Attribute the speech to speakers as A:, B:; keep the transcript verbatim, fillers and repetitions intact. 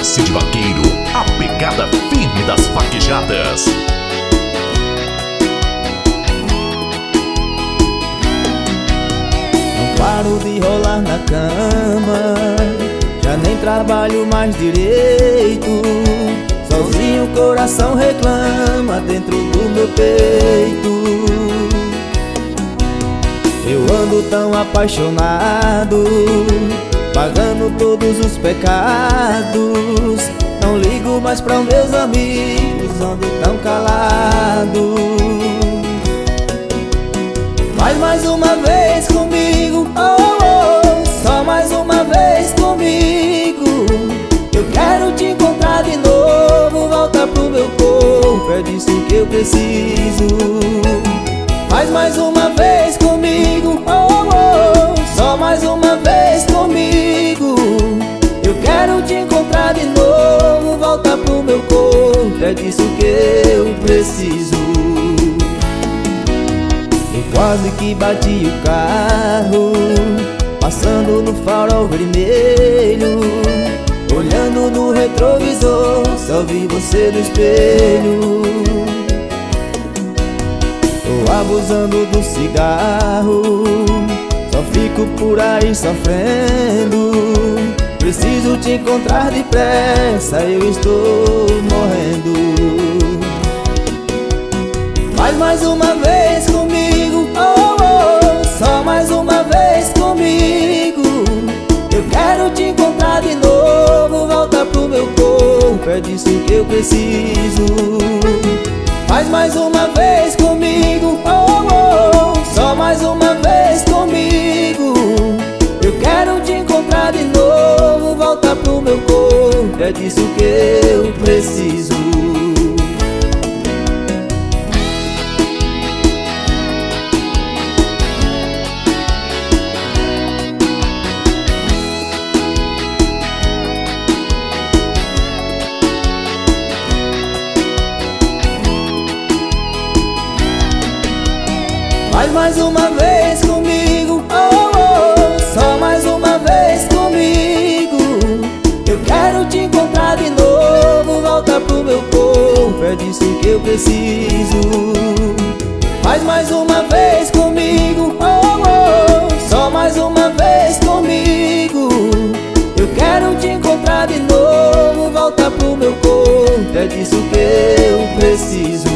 A: Cid Vaqueiro, a pegada firme das vaquejadas.
B: Não paro de rolar na cama, já nem trabalho mais direito. Sozinho o coração reclama dentro do meu peito. Eu ando tão apaixonado, pagando todos os pecados. Não ligo mais pra meus amigos, ando tão calado. Faz mais uma vez comigo, oh, oh, só mais uma vez comigo. Eu quero te encontrar de novo, volta pro meu corpo, é disso que eu preciso. Faz mais uma vez comigo, oh, oh, só mais uma vez comigo. Eu quero te encontrar de novo, volta pro meu corpo, é disso que eu preciso. Eu quase que bati o carro, passando no farol vermelho. Olhando no retrovisor, só vi você no espelho. Tô abusando do cigarro, só fico por aí sofrendo. Preciso te encontrar depressa, eu estou morrendo. Faz mais uma vez comigo, oh, oh, só mais uma vez comigo. Eu quero te encontrar de novo, volta pro meu corpo, é disso que eu preciso. Faz mais uma vez comigo, oh, oh, só mais uma vez comigo. Eu quero te encontrar de novo, volta pro meu corpo, é disso que eu preciso. Faz mais uma vez comigo, oh, oh, só mais uma vez comigo. Eu quero te encontrar de novo, volta pro meu corpo, é disso que eu preciso. Faz mais uma vez comigo, oh, oh, só mais uma vez comigo. Eu quero te encontrar de novo, volta pro meu corpo, é disso que eu preciso.